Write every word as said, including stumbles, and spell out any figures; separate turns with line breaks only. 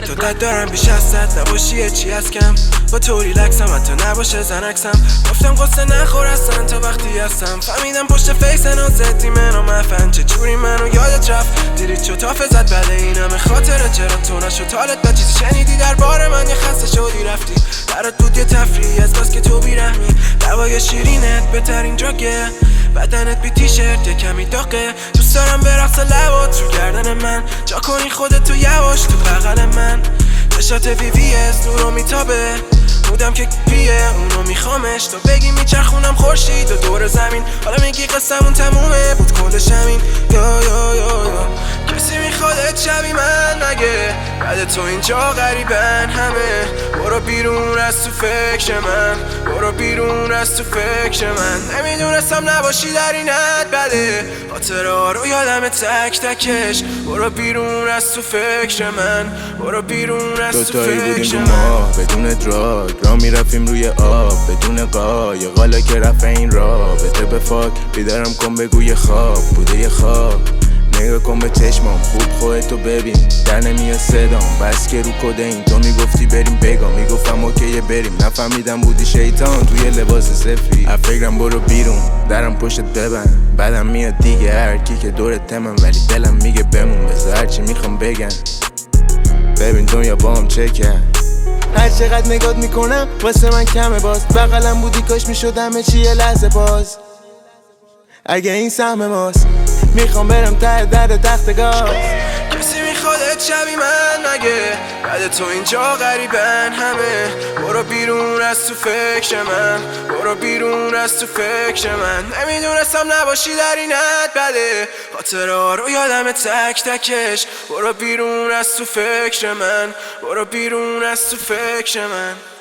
تو داد دارم بیش از صد نباشی چی از کم با تو ریلکسم حتی نباشه زنکسم گفتم قصه نخور اصلا تا وقتی هستم فهمیدم پشت فیس نازدی منو مفن چجوری منو یادت رفت دیدی چو تافه زد بله این همه خاطره چرا تو نشد حالت با چیزی شنیدی درباره من یه خسته شدی رفتی برات بود یه تفریح از بس که تو بیرحمی دوای شیرینت بهترین جاگه بدنت بی تیشرت یه کمی داغه دوست دارم برقص لبات رو گردن من جا کنی خودتو یواش تو بغل من چشات وی وی اس نورو میتابه مودم که پیه اونو میخوامش تو بگی میچرخونم خورشید و دور زمین حالا میگی قصمون تمومه بود کلش همین یا یا یا یا کسی میخوادت شبی من مگه بعد تو اینجا غریبن همه برو بیرون از تو فکر من برو بیرون از تو فکر من نمیدونستم نباشی در این حد بده خاطره ها رو یادم تک تکش برو بیرون از تو فکر من برو بیرون از تو فکر من
بدون دراگ را میرفتیم روی آب بدون قایقالا که رفت این را بده به فاک بیدارم کن بگوی خواب بوده یه خواب نگاه کن به چشمام خوب خودتو ببین در نمیاد صدام بس که رو کده این تو میگفتی بریم بگا میگفتم اوکیه بریم نفهمیدم بودی شیطان توی لباس سفید افکرم برو بیرون درم پشتت ببند بعدم میاد دیگه هر کی که دورت تمم ولی دلم میگه بمون بذار هرچی میخوام بگن ببین دنیا با هم چکه هر چقدر نگات میکنم واسه من کمه باز بغلم بودی کاش میشدم چی یه لحظه باز اگه این سهم ماست میخوام برم ته در تخت گاز
کسی میخوادت شبی من مگه بعد تو اینجا غریبن همه برو بیرون از تو فکر من برو بیرون از تو فکر من نمیدونستم نباشی در این حد بده خاطره ها رو یادم تک تکش برو بیرون از تو فکر من برو بیرون از تو فکر من